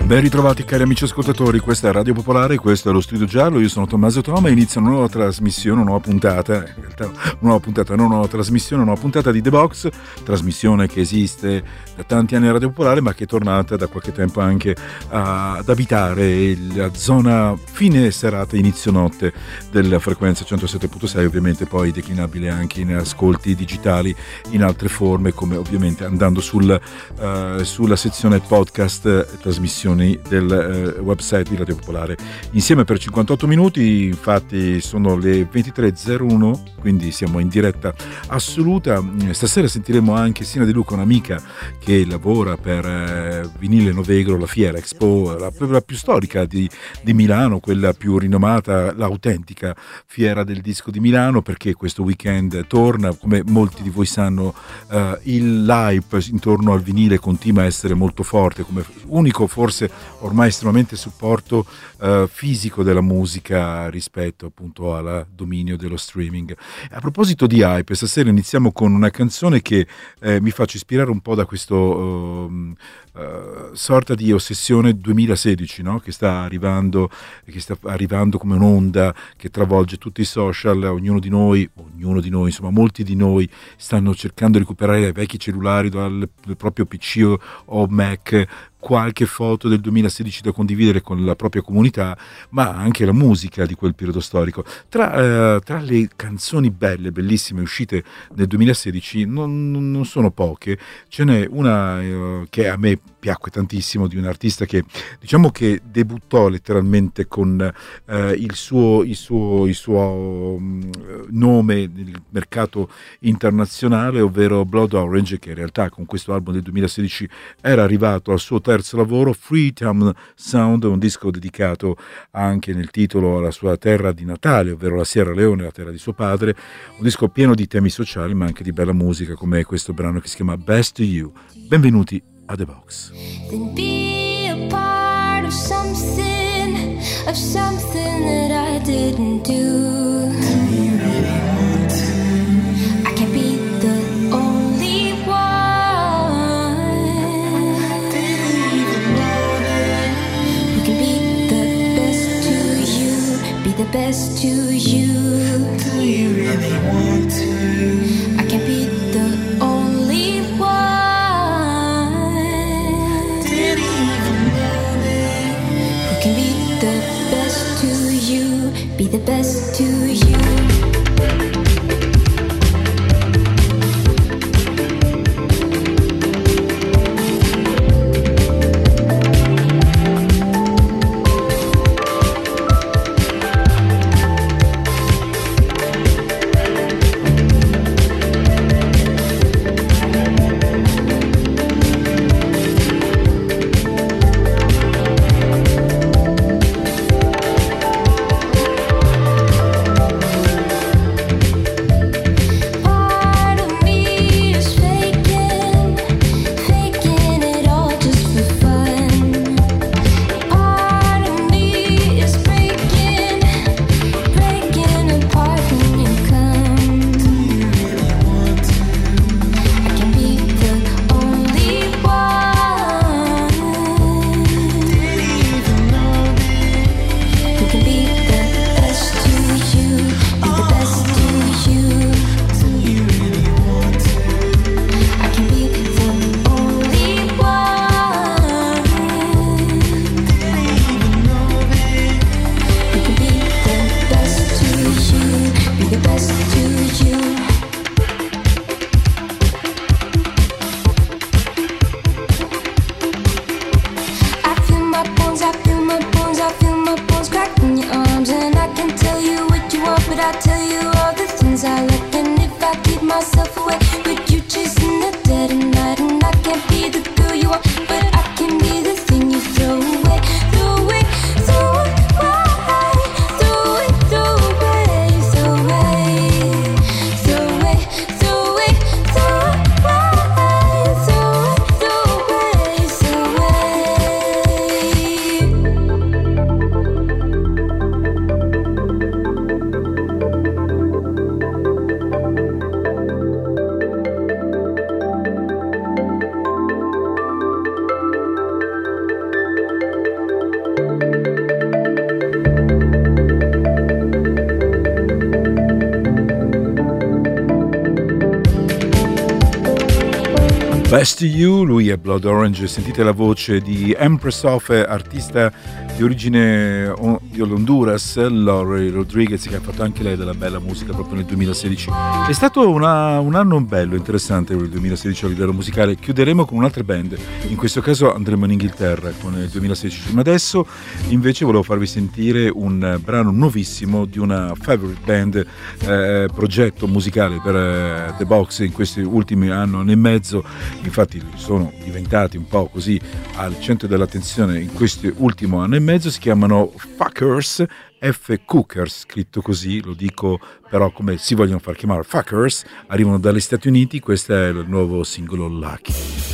Ben ritrovati cari amici ascoltatori, questa è Radio Popolare, questo è lo Studio Giallo, io sono Tommaso Toma e inizia una nuova trasmissione, una nuova puntata di The Box, trasmissione che esiste da tanti anni a Radio Popolare ma che è tornata da qualche tempo anche ad abitare la zona fine serata, inizio notte della frequenza 107.6, ovviamente poi declinabile anche in ascolti digitali in altre forme, come ovviamente andando sulla sezione podcast trasmissioni del website di Radio Popolare. Insieme per 58 minuti, infatti sono le 23.01, quindi siamo in diretta assoluta. Stasera sentiremo anche Sina De Luca, un'amica che lavora per Vinile Novegro, la fiera Expo, la più storica di Milano, quella più rinomata, l'autentica fiera del disco di Milano, perché questo weekend torna. Come molti di voi sanno, l'hype intorno al vinile continua a essere molto forte, come unico forse ormai estremamente supporto fisico della musica rispetto appunto al dominio dello streaming. A proposito di hype, stasera iniziamo con una canzone che mi faccio ispirare un po' da questo sorta di ossessione 2016, no? che sta arrivando come un'onda che travolge tutti i social. Ognuno di noi, insomma molti di noi stanno cercando di recuperare i vecchi cellulari dal proprio PC o Mac, qualche foto del 2016 da condividere con la propria comunità, ma anche la musica di quel periodo storico. Tra le canzoni bellissime uscite nel 2016 non sono poche. Ce n'è una che a me piacque tantissimo, di un artista che diciamo che debuttò letteralmente con il suo nome nel mercato internazionale, ovvero Blood Orange, che in realtà con questo album del 2016 era arrivato al suo terzo lavoro, Freetown Sound, un disco dedicato anche nel titolo alla sua terra di Natale, ovvero la Sierra Leone, la terra di suo padre, un disco pieno di temi sociali ma anche di bella musica, come questo brano che si chiama Best to You. Benvenuti a The Box. Then be a part of something that I didn't do. I can't be the only one who can be the best to you, be the best to you. Do you really want to? I can't be the only one. Be the best to you. Best You, lui è Blood Orange, sentite la voce di Empress of, artista di origine di Honduras, Lori Rodriguez, che ha fatto anche lei della bella musica proprio nel 2016. È stato un anno bello, interessante il 2016 a livello musicale. Chiuderemo con un'altra band, in questo caso andremo in Inghilterra con il 2016, ma adesso invece volevo farvi sentire un brano nuovissimo di una favorite band, progetto musicale per The Box in questi ultimi anno e mezzo. Infatti sono diventati un po' così al centro dell'attenzione in questo ultimo anno e mezzo. Si chiamano Fuckers, F. Cookers, scritto così, lo dico però come si vogliono far chiamare, Fuckers. Arrivano dagli Stati Uniti, questo è il nuovo singolo Lucky.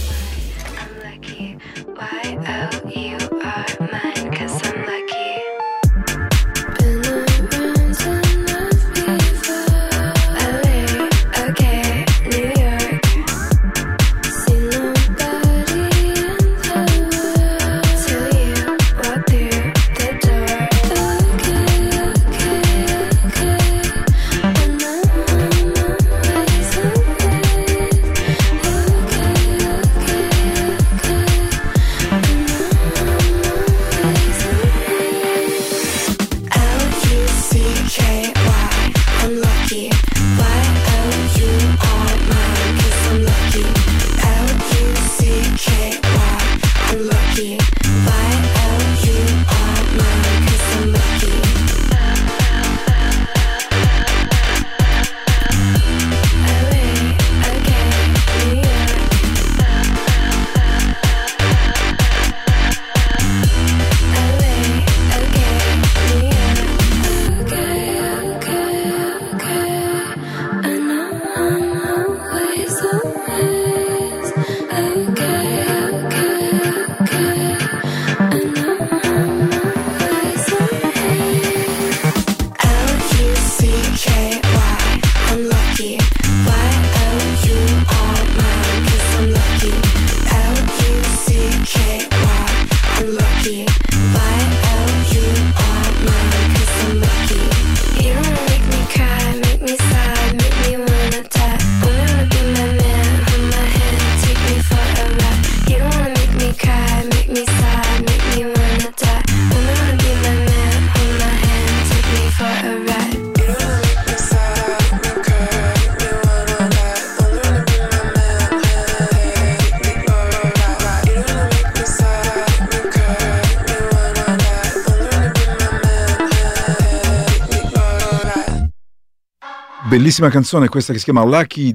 Bellissima canzone questa che si chiama Lucky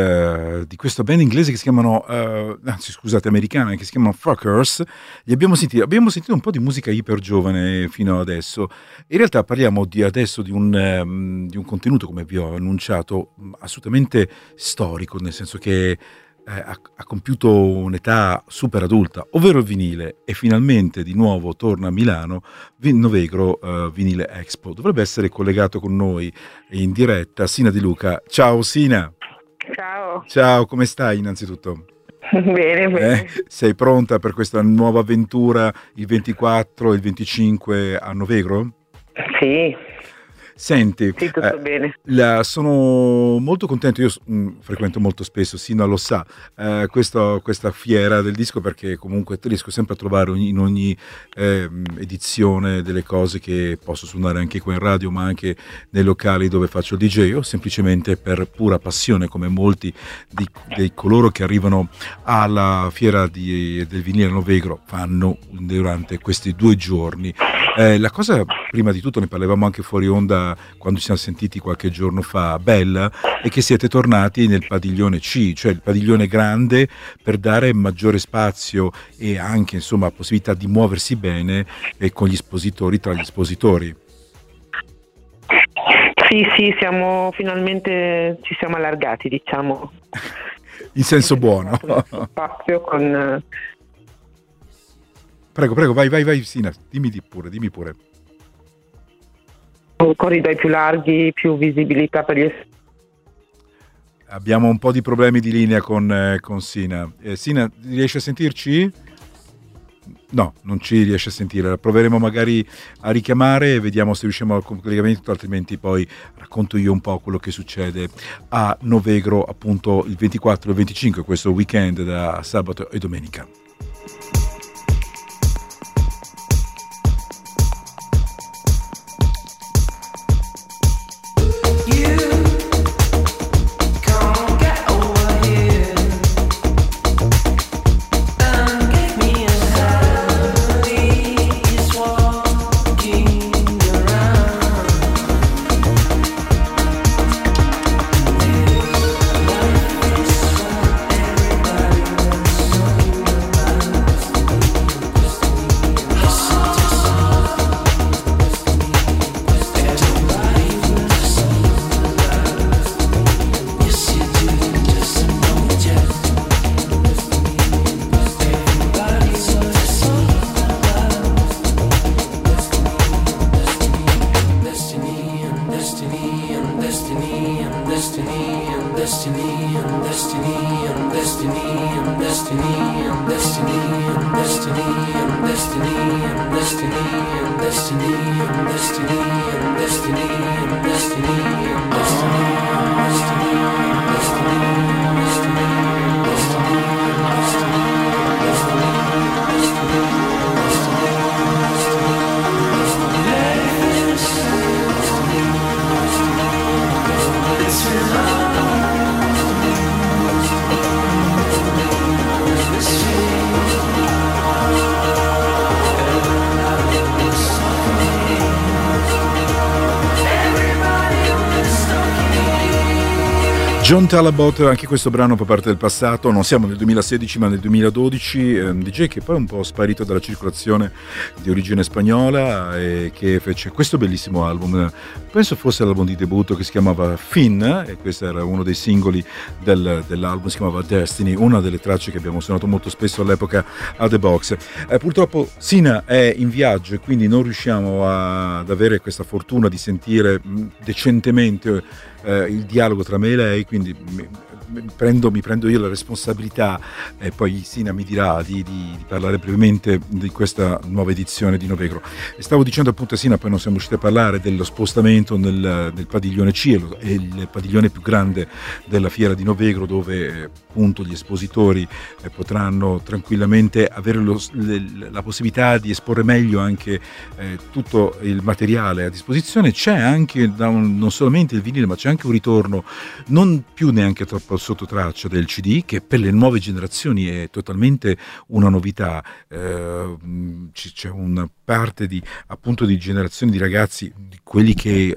di questa band inglese che si chiamano, anzi scusate, americana, che si chiamano Fuckers. Abbiamo sentito un po' di musica iper giovane fino adesso. In realtà parliamo adesso di un contenuto, come vi ho annunciato, assolutamente storico, nel senso che ha compiuto un'età super adulta, ovvero il vinile, e finalmente di nuovo torna a Milano Novegro Vinile Expo. Dovrebbe essere collegato con noi in diretta Sina Di Luca. Ciao Sina. Ciao, come stai innanzitutto? Bene. Sei pronta per questa nuova avventura il 24 e il 25 a Novegro? Sì. Senti, sì, tutto bene. Sono molto contento, io frequento molto spesso, Sina lo sa, questa fiera del disco, perché comunque riesco sempre a trovare in ogni edizione delle cose che posso suonare anche qua in radio, ma anche nei locali dove faccio il DJ, o semplicemente per pura passione, come molti di coloro che arrivano alla fiera del vinile a Novegro fanno durante questi 2 giorni. La cosa, prima di tutto, ne parlavamo anche fuori onda quando ci siamo sentiti qualche giorno fa, bella, è che siete tornati nel padiglione C, cioè il padiglione grande, per dare maggiore spazio e anche, insomma, possibilità di muoversi bene con gli espositori, tra gli espositori. Sì, finalmente ci siamo allargati, diciamo. In senso buono. Spazio con... Prego, vai Sina, dimmi pure. Corridoi più larghi, più visibilità per gli... Abbiamo un po' di problemi di linea con Sina. Sina, riesci a sentirci? No, non ci riesce a sentire. La proveremo magari a richiamare e vediamo se riusciamo al collegamento, altrimenti poi racconto io un po' quello che succede a Novegro appunto il 24 e il 25, questo weekend da sabato e domenica. John Talabot, anche questo brano fa parte del passato, non siamo nel 2016 ma nel 2012, DJ che poi è un po' sparito dalla circolazione, di origine spagnola, e che fece questo bellissimo album, penso fosse l'album di debutto, che si chiamava Finn, e questo era uno dei singoli dell'album, si chiamava Destiny, una delle tracce che abbiamo suonato molto spesso all'epoca a The Box. Purtroppo Sina è in viaggio e quindi non riusciamo ad avere questa fortuna di sentire decentemente il dialogo tra me e lei, quindi mi prendo io la responsabilità, e poi Sina mi dirà di parlare brevemente di questa nuova edizione di Novegro. E stavo dicendo appunto a Sina, poi non siamo riusciti a parlare dello spostamento nel padiglione Cielo, è il padiglione più grande della fiera di Novegro, dove appunto gli espositori potranno tranquillamente avere la possibilità di esporre meglio anche tutto il materiale a disposizione. C'è anche non solamente il vinile, ma c'è anche un ritorno non più neanche troppo sotto traccia del CD, che per le nuove generazioni è totalmente una novità. C'è una parte di generazioni di ragazzi, di quelli che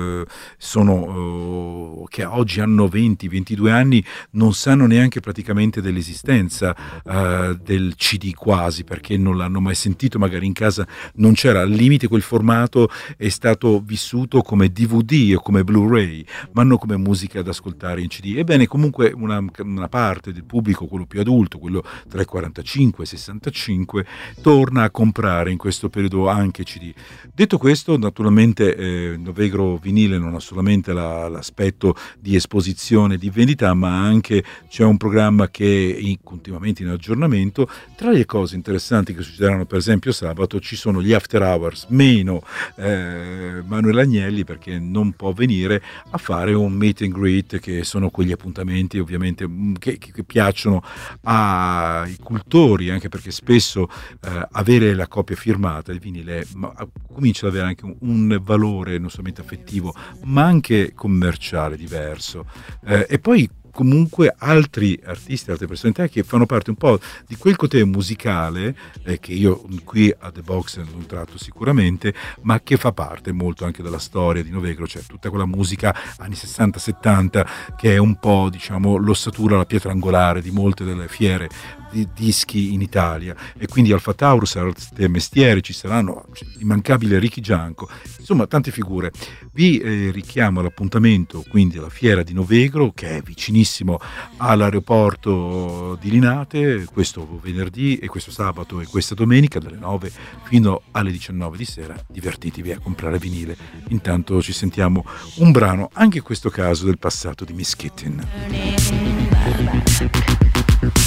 che oggi hanno 20-22 anni, non sanno neanche praticamente dell'esistenza del CD, quasi, perché non l'hanno mai sentito, magari in casa non c'era. Al limite quel formato è stato vissuto come DVD o come Blu-ray, ma non come musica da ascoltare in CD. Ebbene, comunque una parte del pubblico, quello più adulto, quello tra i 45 e i 65, torna a comprare in questo periodo anche CD. Detto questo, naturalmente Novegro Vinile non ha solamente l'aspetto di esposizione, di vendita, ma anche c'è un programma che è continuamente in aggiornamento. Tra le cose interessanti che succederanno, per esempio sabato, ci sono gli after hours, meno Manuel Agnelli, perché non può venire a fare un meet and greet, che sono quegli appuntamenti ovviamente che piacciono ai cultori, anche perché spesso avere la copia firmata del vinile comincia ad avere anche un valore non solamente affettivo ma anche commerciale diverso, e poi comunque altri artisti, altre personalità che fanno parte un po' di quel côté musicale che io qui a The Box non tratto sicuramente, ma che fa parte molto anche della storia di Novegro, cioè tutta quella musica anni 60-70 che è un po', diciamo, l'ossatura, la pietra angolare di molte delle fiere di dischi in Italia. E quindi Alfa Taurus, Arte Mestieri, ci saranno l'immancabile Ricky Gianco, insomma tante figure. Vi richiamo all'appuntamento quindi alla fiera di Novegro, che è vicinissimo all'aeroporto di Linate, questo venerdì e questo sabato e questa domenica dalle 9 fino alle 19 di sera. Divertitevi a comprare vinile. Intanto ci sentiamo un brano, anche in questo caso del passato, di Miss Kittin.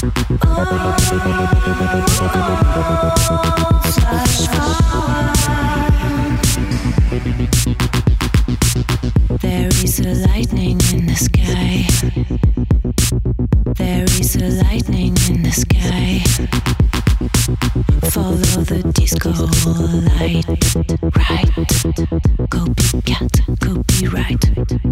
There is a lightning in the sky. There is a lightning in the sky. Follow the disco light. Right. Go be cat, go be right.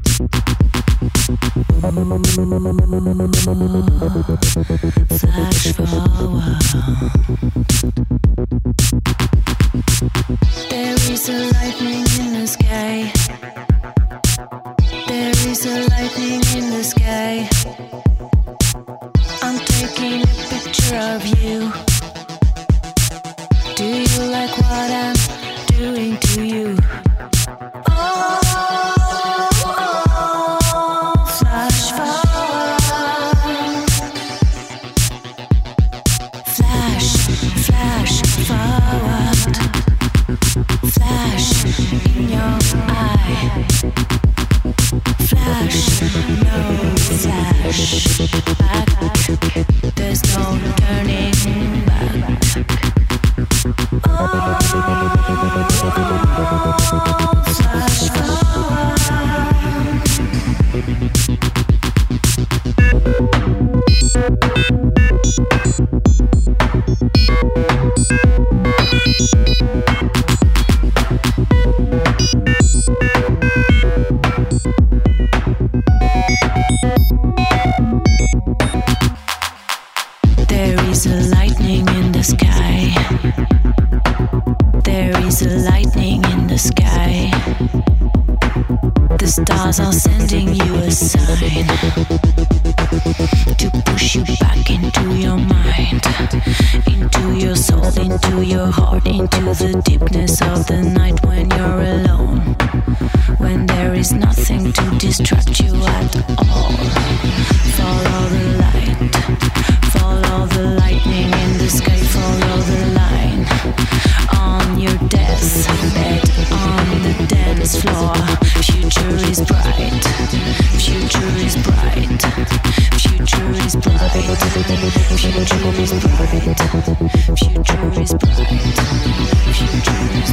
Flash forward. There is a lightning in the sky. There is a lightning in the sky. I'm taking a picture of you. Do you like what I'm doing to you? Oh, flash forward. Flash, flash forward. Flash in your eye. Flash, no flash back. There's no turning back. Oh, flash forward. There is a lightning in the sky. There is a lightning in the sky. The stars are sending you a sign to push you back into your mind, into your soul, into your heart, into the deepness of the night when you're alone, when there is nothing to distract you at all. Follow the light, follow the lightning in the sky, follow the line on your deathbed, on the dance floor. Future is bright, future is bright, future is bright, future is bright, future is bright, future is bright, future is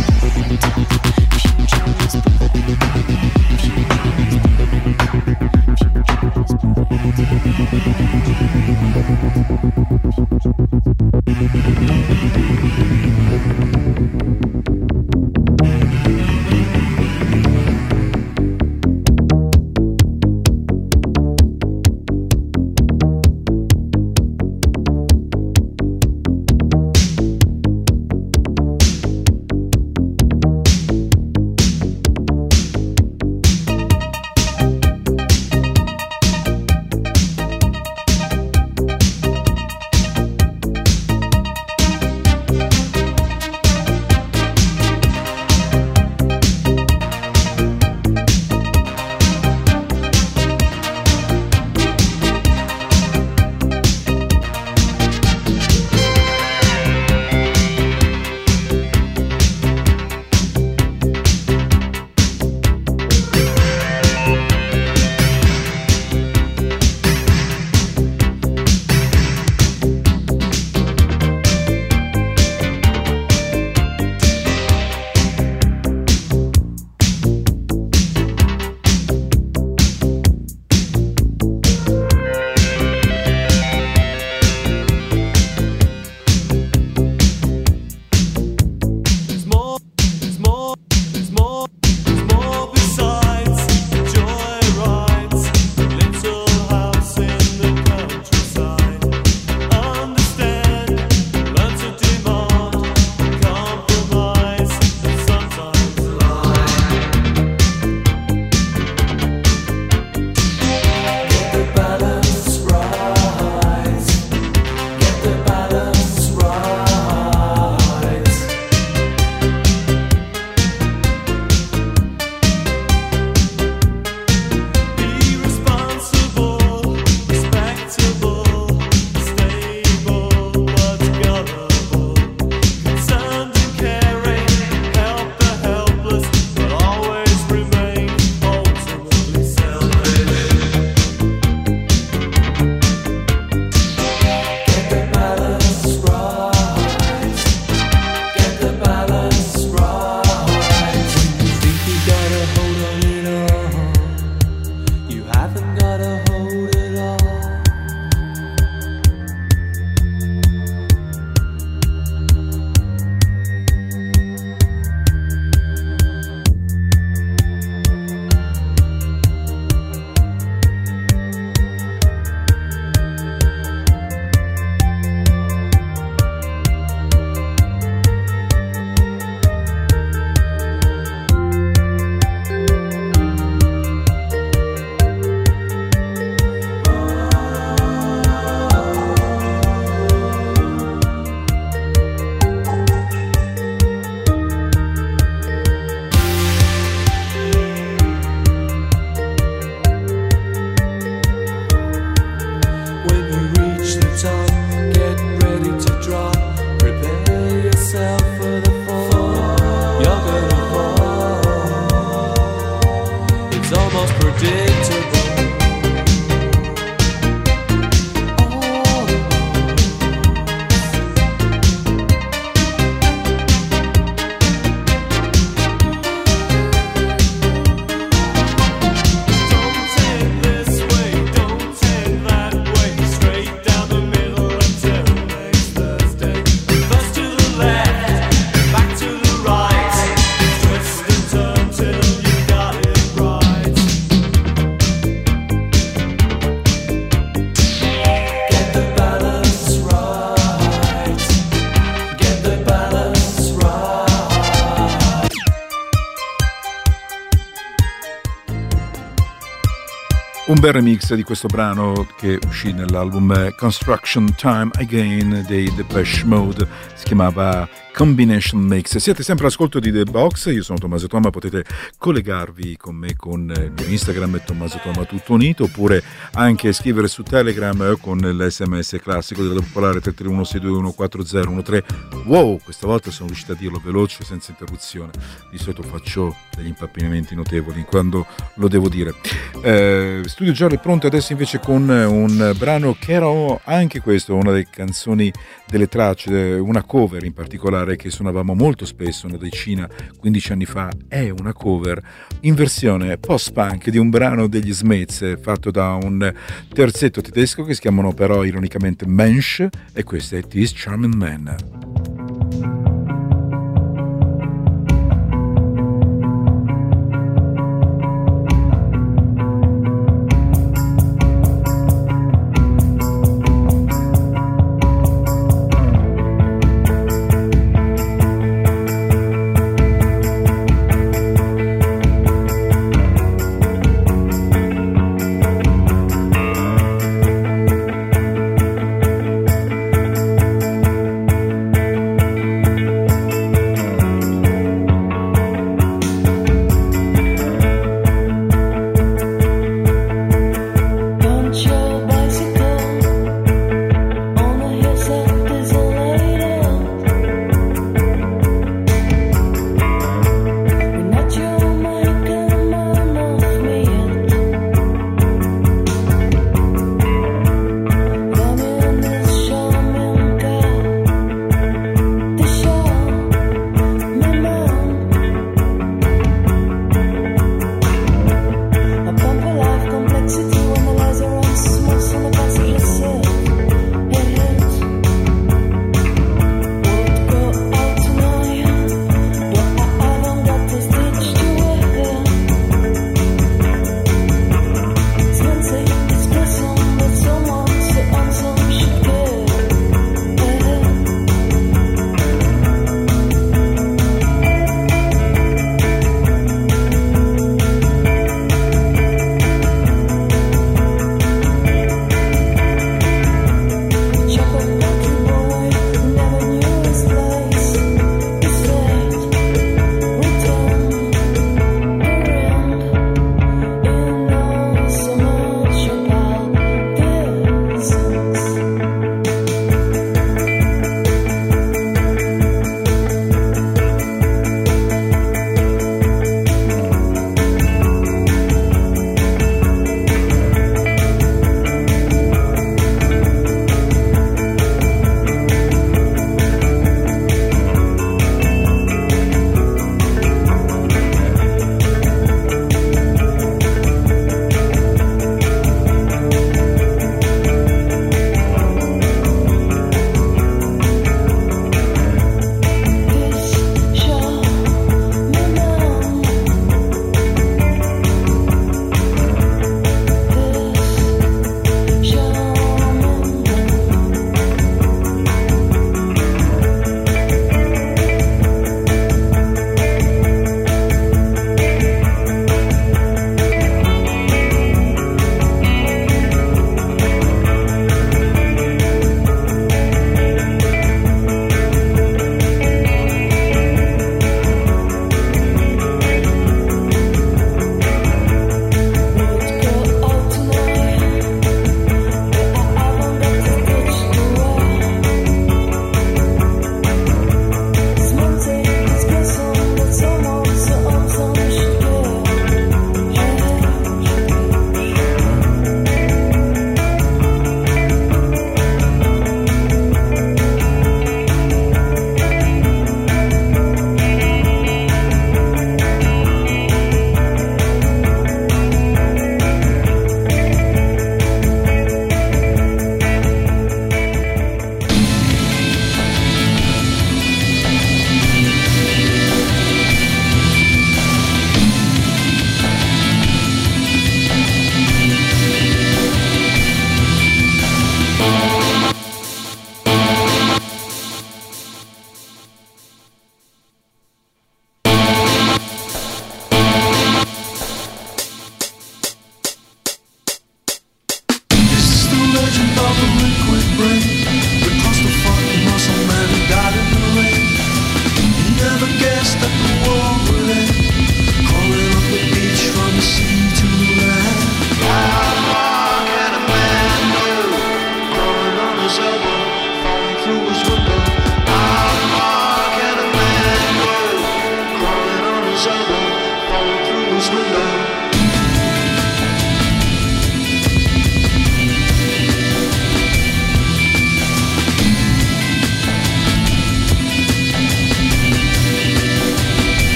Un bel remix di questo brano che uscì nell'album Construction Time Again dei Depeche Mode, si chiamava Combination Mix. Siete sempre all'ascolto di The Box, io sono Tommaso Toma, potete collegarvi con me con il mio Instagram Tommaso Toma tutto unito, oppure anche scrivere su Telegram con l'SMS classico della Popolare 331-621-4013. Wow, questa volta sono riuscito a dirlo veloce senza interruzione, di solito faccio degli impappinamenti notevoli quando lo devo dire. Studio Giallo è pronto adesso invece con un brano che era anche questo, una delle canzoni delle tracce, una cover in particolare che suonavamo molto spesso, una decina, 15 anni fa. È una cover in versione post-punk di un brano degli Smiths fatto da un terzetto tedesco che si chiamano però ironicamente Mensch, e questo è This Charming Man.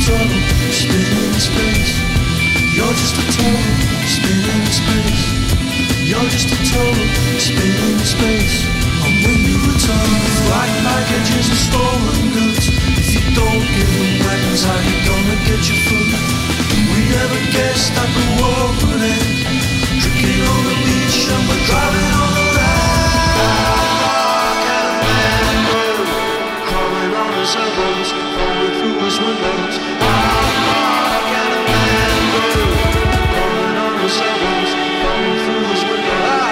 total spinning in space. You're just a total spinning in space. You're just a total spinning in space. And when you return, like packages of stolen goods, if you don't give them weapons, how you gonna get your food? We never guessed that the war would end. Drinking on the beach and we're driving on the land. Can a man bird crawling on his elbows, falling through his windows? Can a man bird crawling on his elbows, falling through his windows?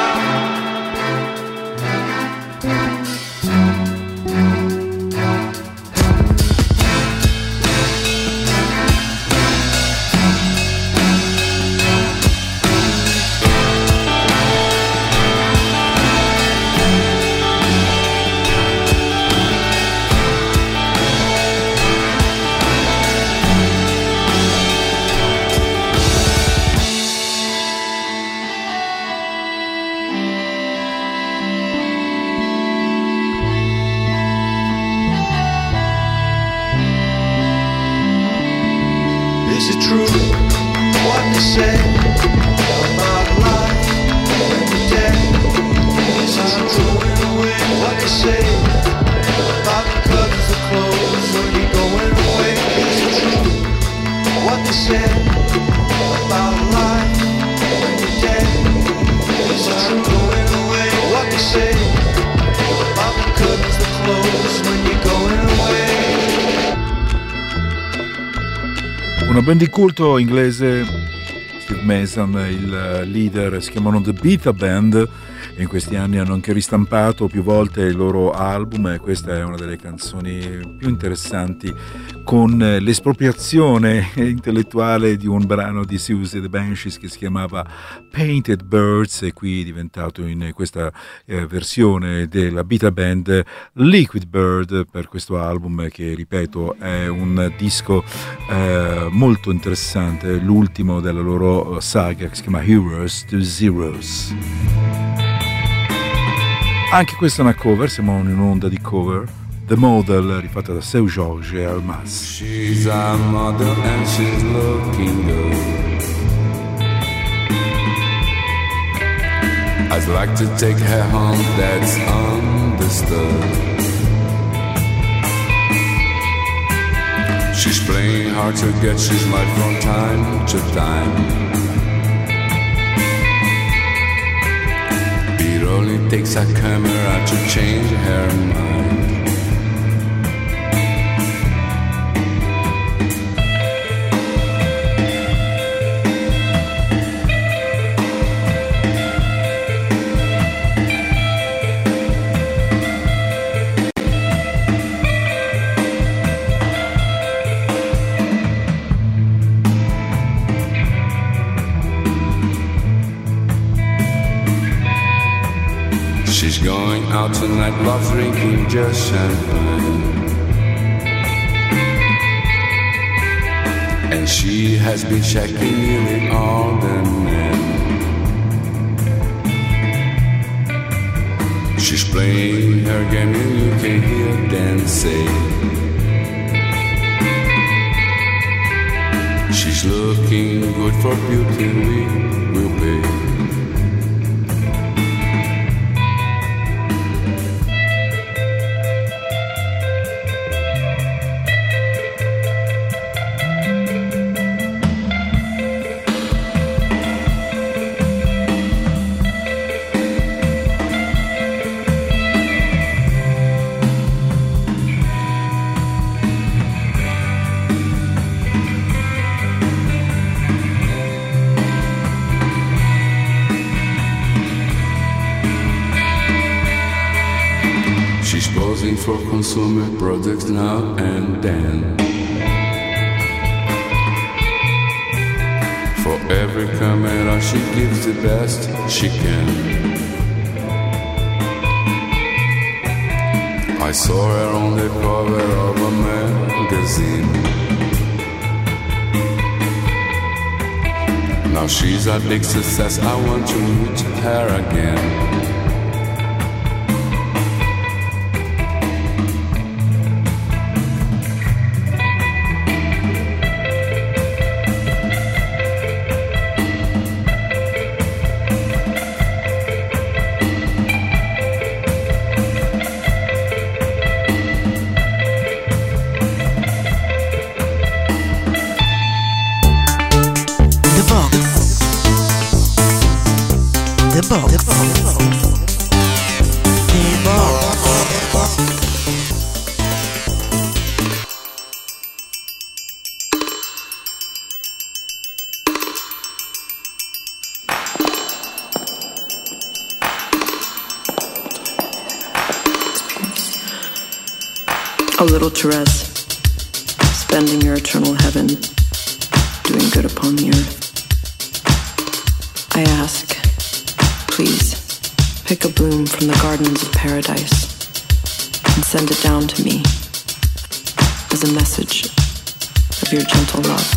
Is it true what they say about life and the dead? Is it true in a way what they say about the curtains that close when you're going away? Is it true what they say about life and the dead? Is it true in a way what they say about the curtains that close when you're going away? Una band di culto inglese, Steve Mason, il leader, si chiamano The Beta Band e in questi anni hanno anche ristampato più volte il loro album e questa è una delle canzoni più interessanti, con l'espropriazione intellettuale di un brano di Siouxsie and the Banshees che si chiamava Painted Birds e qui è diventato in questa versione della Beta Band Liquid Bird per questo album che, ripeto, è un disco molto interessante, l'ultimo della loro saga che si chiama Heroes to Zeros. Anche questa è una cover, siamo in un'onda di cover. The Model, rifatta da Seu Jorge e Almas. She's a model and she's looking good. I'd like to take her home, that's understood. She's playing hard to get, she's mad from time to time. It only takes a camera to change her mind. She's going out tonight, loves drinking just champagne. And she has been checking nearly all the men. She's playing her game and you can hear them say she's looking good for beauty, we will pay. For consumer products now and then. For every camera she gives the best she can. I saw her on the cover of a magazine. Now she's a big success, I want to meet her again. O little Therese, spending your eternal heaven, doing good upon the earth. I ask, please, pick a bloom from the gardens of paradise and send it down to me as a message of your gentle love.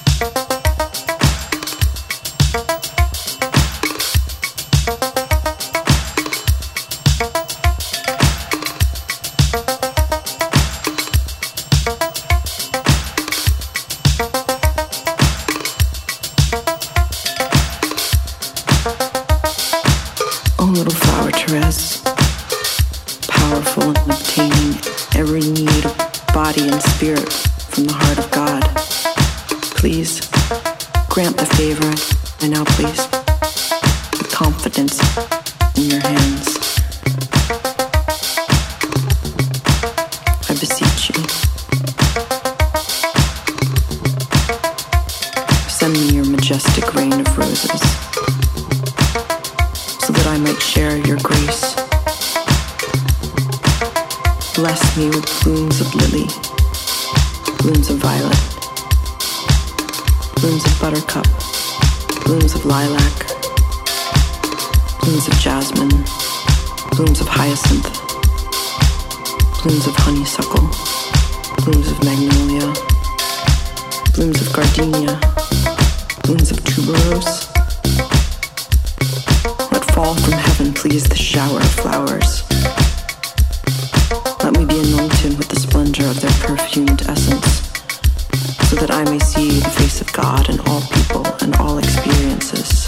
Powerful in obtaining every need of body and spirit from the heart of God. Please grant the favor I now place with confidence in your hands. I beseech you. Send me your majestic rain of roses so that I might share your grace. Bless me with blooms of lily, blooms of violet, blooms of buttercup, blooms of lilac, blooms of jasmine, blooms of hyacinth, blooms of honeysuckle, blooms of magnolia, blooms of gardenia, blooms of tuberose. Let fall from heaven, please, the shower of flowers. Let me be anointed with the splendor of their perfumed essence, so that I may see the face of God in all people and all experiences.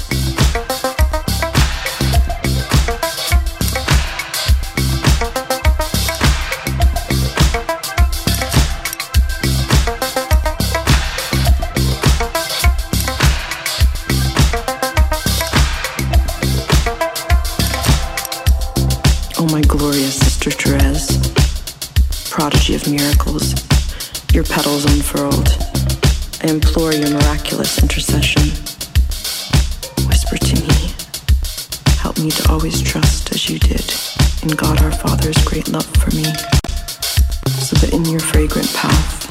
Oh, my glorious Sister Therese, prodigy of miracles, your petals unfurled, I implore your miraculous intercession. Whisper to me, help me to always trust as you did in God our Father's great love for me, so that in your fragrant path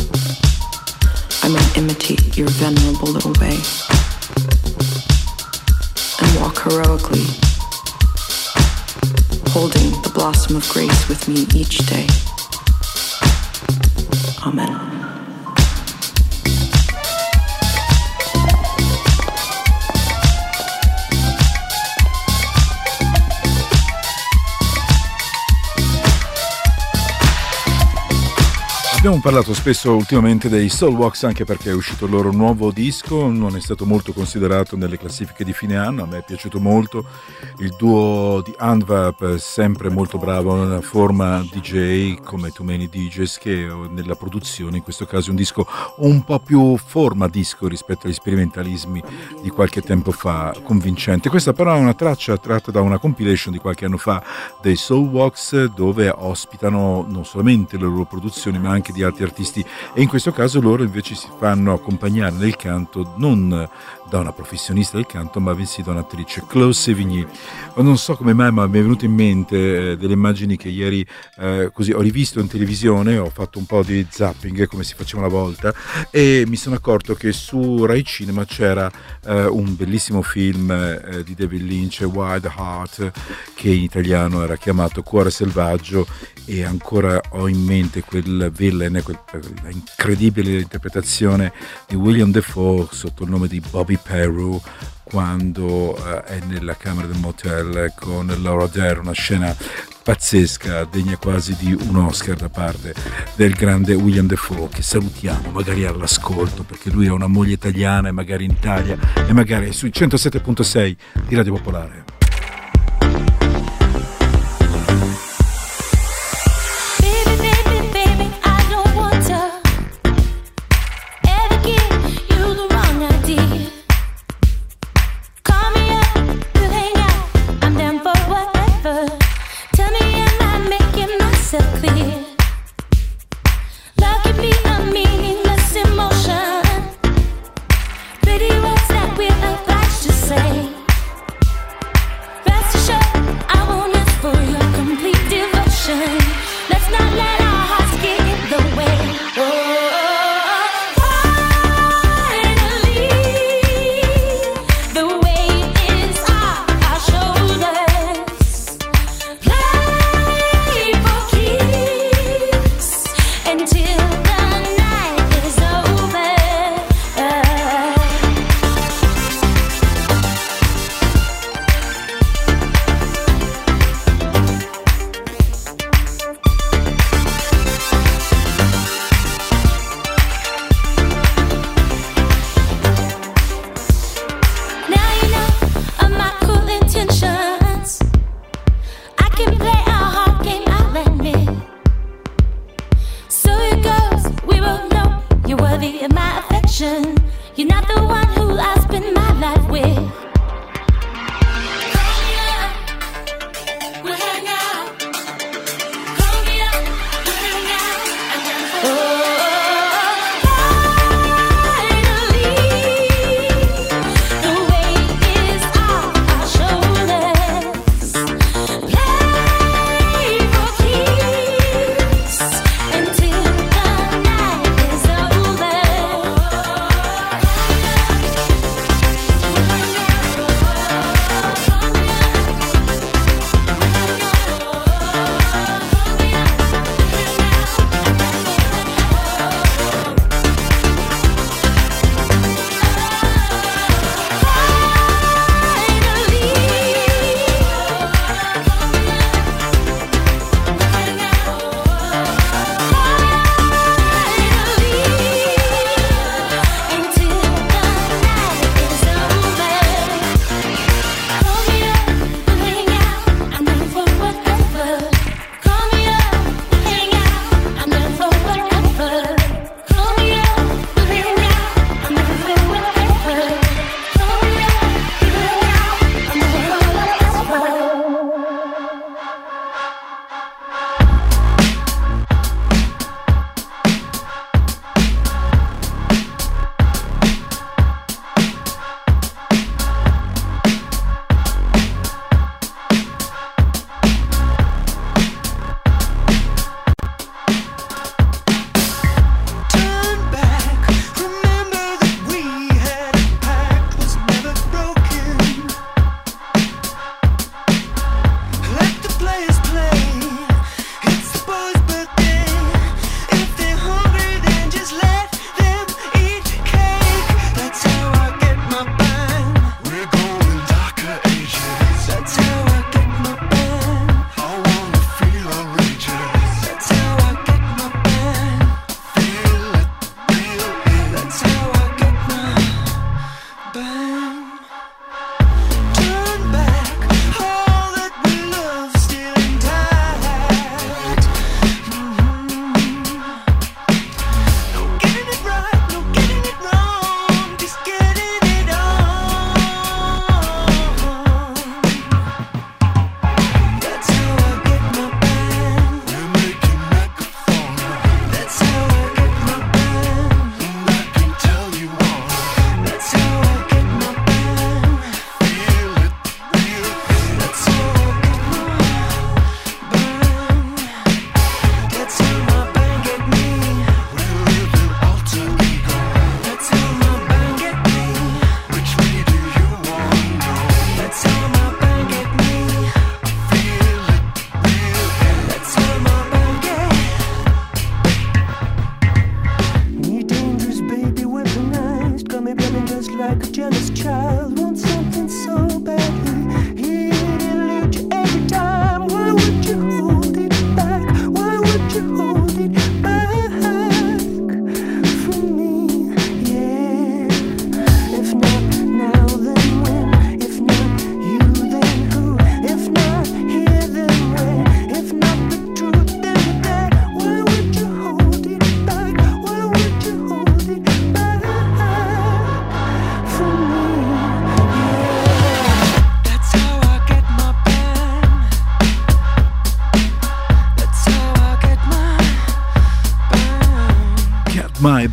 I might imitate your venerable little way and walk heroically, holding the blossom of grace with me each day. Amen. Abbiamo parlato spesso ultimamente dei Soulwax anche perché è uscito il loro nuovo disco, non è stato molto considerato nelle classifiche di fine anno, a me è piaciuto molto. Il duo di Antwerp è sempre molto bravo nella forma DJ come Too Many DJs, che nella produzione, in questo caso un disco un po' più forma disco rispetto agli sperimentalismi di qualche tempo fa, convincente. Questa però è una traccia tratta da una compilation di qualche anno fa dei Soulwax, dove ospitano non solamente le loro produzioni ma anche di altri artisti, e in questo caso loro invece si fanno accompagnare nel canto non da una professionista del canto ma bensì da un'attrice, Chloe Sevigny. Non so come mai, ma mi è venuto in mente delle immagini che ieri così ho rivisto in televisione, ho fatto un po' di zapping come si faceva una volta e mi sono accorto che su Rai Cinema c'era un bellissimo film di David Lynch, Wild Heart, che in italiano era chiamato Cuore Selvaggio, e ancora ho in mente quel villain, quella incredibile interpretazione di William Dafoe sotto il nome di Bobby Peru, quando è nella camera del motel con Laura Dern, una scena pazzesca, degna quasi di un Oscar da parte del grande William Dafoe, che salutiamo magari all'ascolto, perché lui ha una moglie italiana e magari in Italia e magari sui 107.6 di Radio Popolare. Pretty words that we're obliged to say.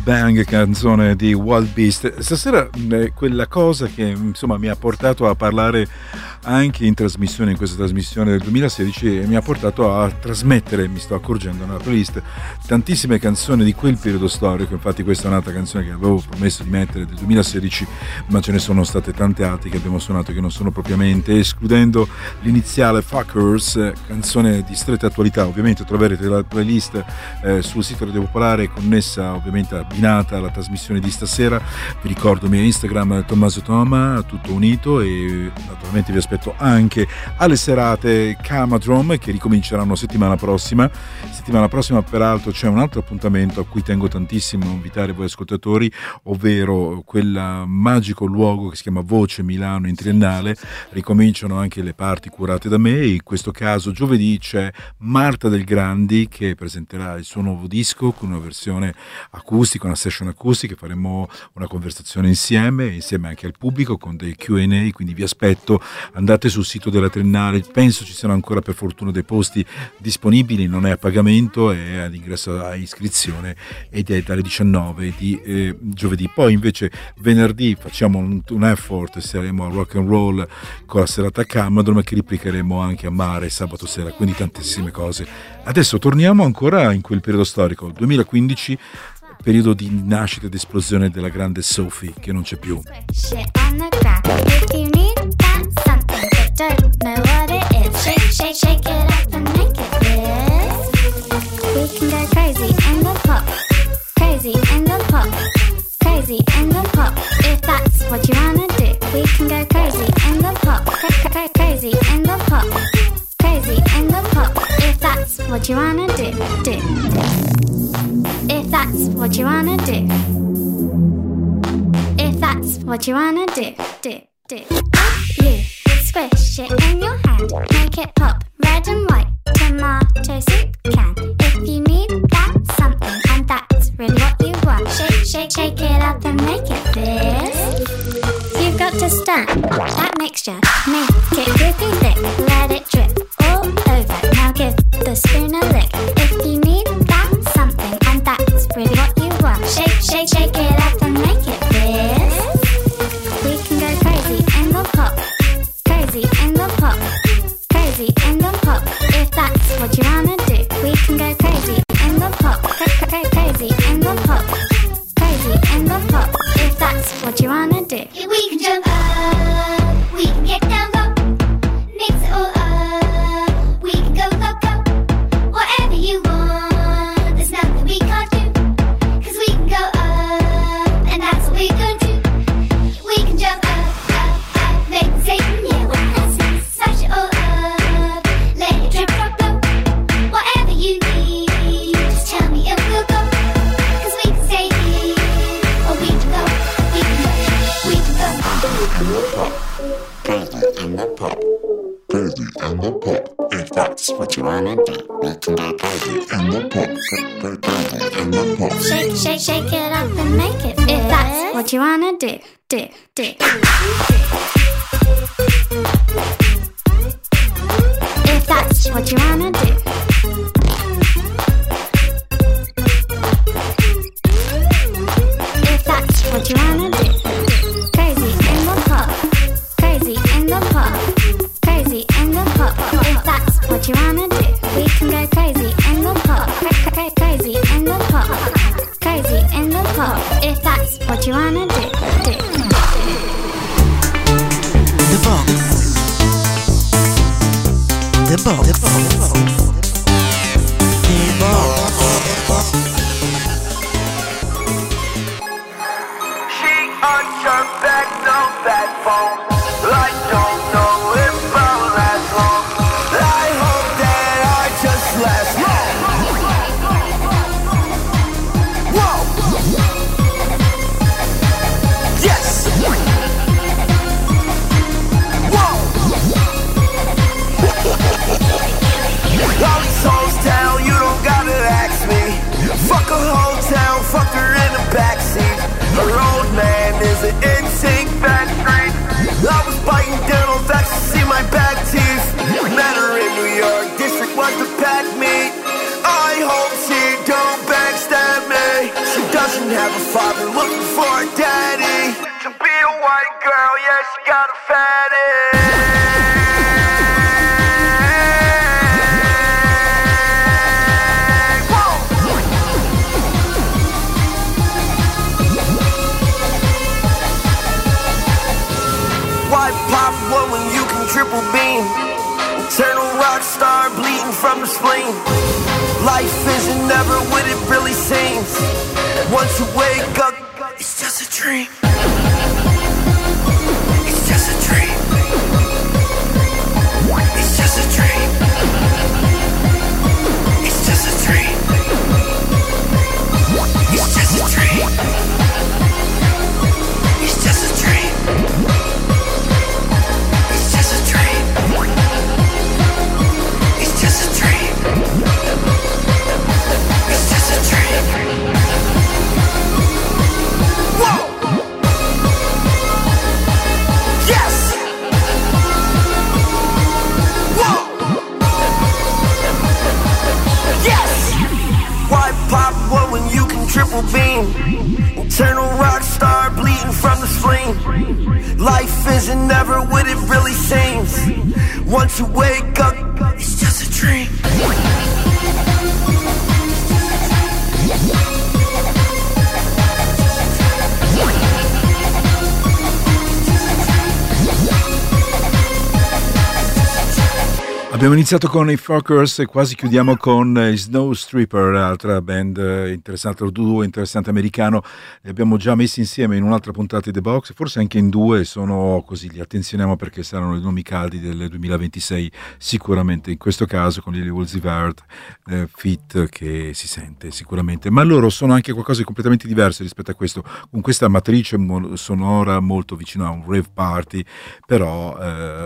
Bang, canzone di Wild Beast. Stasera quella cosa che insomma mi ha portato a parlare anche in trasmissione, in questa trasmissione del 2016, mi ha portato a trasmettere, mi sto accorgendo nella playlist, tantissime canzoni di quel periodo storico. Infatti questa è un'altra canzone che avevo promesso di mettere del 2016, ma ce ne sono state tante altre che abbiamo suonato che non sono propriamente, escludendo l'iniziale Fuckers, canzone di stretta attualità. Ovviamente troverete la playlist sul sito Radio Popolare, connessa ovviamente abbinata alla trasmissione di stasera. Vi ricordo il mio Instagram Tommaso Toma, tutto unito, e naturalmente vi aspetto anche alle serate Camadrom che ricominceranno settimana prossima. Peraltro c'è un altro appuntamento a cui tengo tantissimo a invitare voi ascoltatori, ovvero quel magico luogo che si chiama Voce Milano in Triennale. Ricominciano anche le parti curate da me, in questo caso giovedì c'è Marta Del Grandi che presenterà il suo nuovo disco con una versione acustica, una session acustica. Faremo una conversazione insieme anche al pubblico con dei Q&A, quindi vi aspetto. Andate sul sito della Triennale, penso ci siano ancora per fortuna dei posti disponibili, non è a pagamento, è all'ingresso a iscrizione ed è dalle 19 di giovedì. Poi invece venerdì facciamo un effort, saremo a Rock and Roll con la serata a Camadrom, che replicheremo anche a Mare sabato sera, quindi tantissime cose. Adesso torniamo ancora in quel periodo storico, 2015, periodo di nascita ed esplosione della grande Sophie, che non c'è più. Don't know what it is. Shake, shake, shake it up and make it this. We can go crazy in the pop, crazy in the pop, crazy in the pop. If that's what you wanna do, we can go crazy in the pop, crazy in the pop, crazy in the pop. If that's what you wanna do, do. If that's what you wanna do, if that's what you wanna do, do, do. You. Squish it in your hand, make it pop, red and white, tomato soup can. If you need that something, and that's really what you want, shake, shake, shake it up and make it this. You've got to stir that mixture, make it drippy thick, let it drip all over. Now give the spoon a lick. If you need that something, and that's really what you want, shake, shake, shake it up and make it this. We can go crazy in the pop, crazy in the pop, crazy in the pop. If that's what you wanna do, we can go crazy in the pop, crazy in the pop, crazy in the pop. If that's what you wanna do, we can jump up, we can get down low, mix it all up, we can go, go, go. Whatever you want, there's nothing we can't do, 'cause we can go up, and that's what we're gonna do. We can jump up, up, up, make it say yeah, what has it? Smash it all up, let it drip, drop, low. Whatever you need, just tell me and we'll go, 'cause we can stay here, or we can go, we can go, we can go. Crazy in the pop, crazy in the pop. If that's what you wanna do, we can go crazy in the pop, crazy in the pop. shake, shake, shake it up and make it. If that's what you wanna do, do, do. If that's what you wanna do. If that's what you wanna do. Crazy in the pop, crazy in the pop, crazy in the pop. If that's what you wanna do, we can go crazy in the pop, crazy in the pop, crazy in the pop. If that's what you wanna do, do. The box. The box. The box. The box. She on your back, no bad phone. I don't know if I'll last long. I hope that I just last long. Whoa! Yes! Whoa! All these hoes down, you don't gotta ask me. Fuck a whole town, fuck her in the backseat. Her old man is an instinct factory. didn't have a father, looking for a daddy. To be a white girl, yeah, she got a fatty. Triple beam, eternal rock star bleeding from the spleen. Life isn't never what it really seems. Once you wake up, it's just a dream. It's just a dream. It's just a dream. It's just a dream. It's just a dream. It's just a dream. Triple beam, eternal rock star bleeding from the spleen. Life isn't never what it really seems. Once you wake up, it's just a dream. Abbiamo iniziato con i Fuckers e quasi chiudiamo con i Snow Stripper, altra band interessante, duo interessante americano. Li abbiamo già messi insieme in un'altra puntata di The Box, forse anche in due, sono così, li attenzioniamo perché saranno i nomi caldi del 2026 sicuramente, in questo caso con Lily Woolsey Vert, fit che si sente sicuramente, ma loro sono anche qualcosa di completamente diverso rispetto a questo, con questa matrice sonora molto vicino a un rave party, però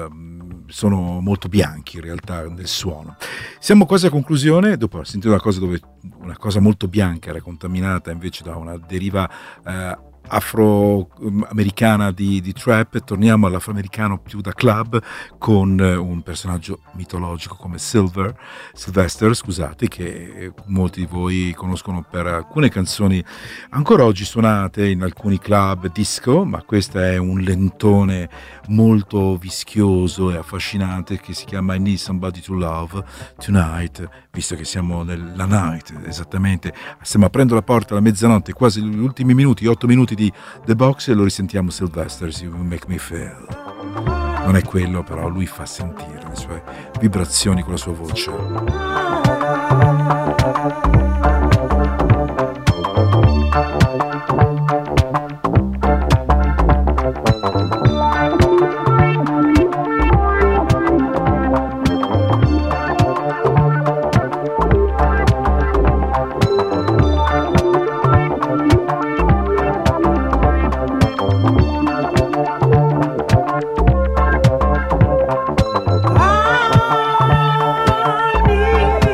sono molto bianchi in realtà nel suono. Siamo quasi a conclusione, dopo aver sentito una cosa molto bianca era contaminata invece da una deriva afroamericana di trap, torniamo all'afroamericano più da club con un personaggio mitologico come Sylvester, scusate, che molti di voi conoscono per alcune canzoni ancora oggi suonate in alcuni club disco, ma questo è un lentone molto vischioso e affascinante che si chiama I Need Somebody to Love Tonight, visto che siamo nella night, esattamente, stiamo aprendo la porta alla mezzanotte, quasi gli ultimi minuti, 8 minuti di The Box, e lo risentiamo. Sylvester, You Make Me Feel. Non è quello, però lui fa sentire le sue vibrazioni con la sua voce. I need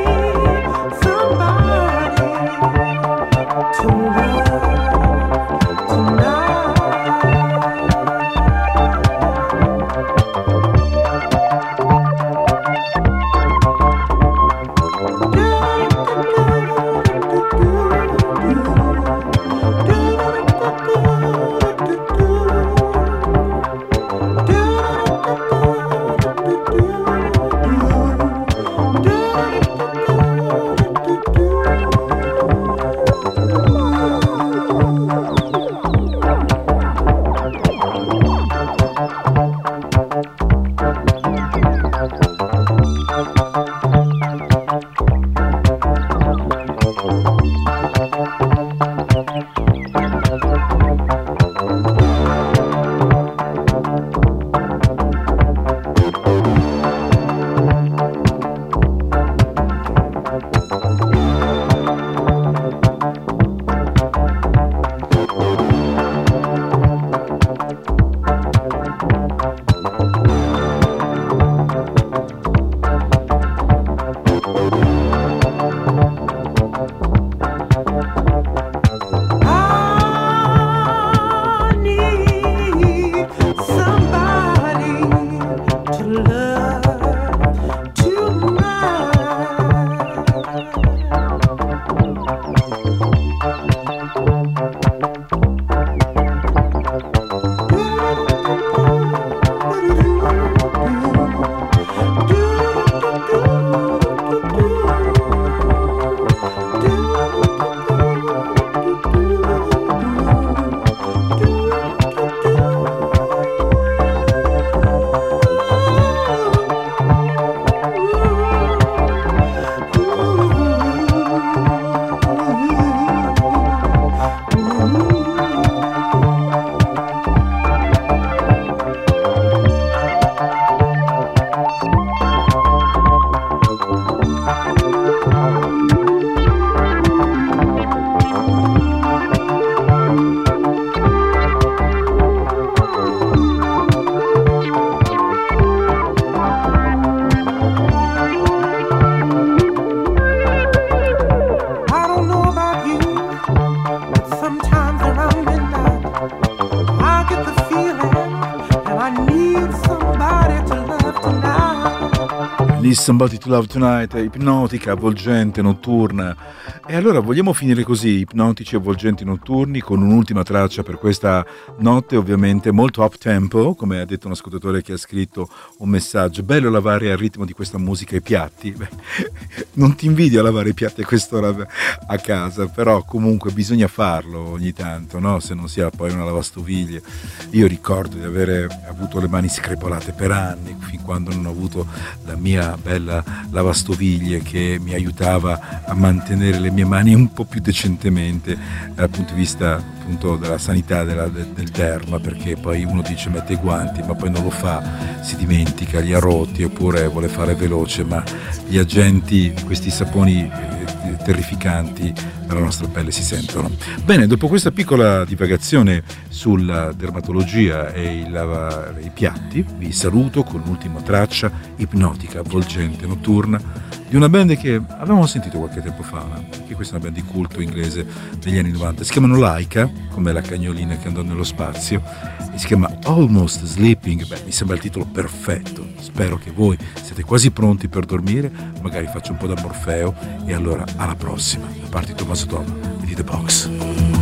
Bee, Somebody to Love Tonight, ipnotica, avvolgente, notturna. E allora vogliamo finire così, ipnotici, avvolgenti, notturni, con un'ultima traccia per questa notte, ovviamente molto up tempo, come ha detto un ascoltatore che ha scritto un messaggio. Bello lavare al ritmo di questa musica i piatti. Beh, non ti invidio a lavare i piatti a quest'ora a casa, però comunque bisogna farlo ogni tanto, no? Se non si ha poi una lavastoviglie. Io ricordo di avere avuto le mani screpolate per anni, fin quando non ho avuto la mia bella lavastoviglie che mi aiutava a mantenere le mie mani un po' più decentemente dal punto di vista appunto della sanità del derma, perché poi uno dice mette i guanti ma poi non lo fa, si dimentica, li ha rotti oppure vuole fare veloce, ma gli agenti, questi saponi terrificanti nella nostra pelle si sentono. Bene, dopo questa piccola divagazione sulla dermatologia e i piatti, vi saluto con l'ultima traccia ipnotica, avvolgente, notturna di una band che avevamo sentito qualche tempo fa, che questa è una band di culto inglese degli anni 90, si chiamano Laika, come la cagnolina che andò nello spazio, e si chiama Almost Sleeping. Beh, mi sembra il titolo perfetto, spero che voi siete quasi pronti per dormire, magari faccio un po' da Morfeo, e allora alla prossima, da parte di Tommaso Toma e di The Box.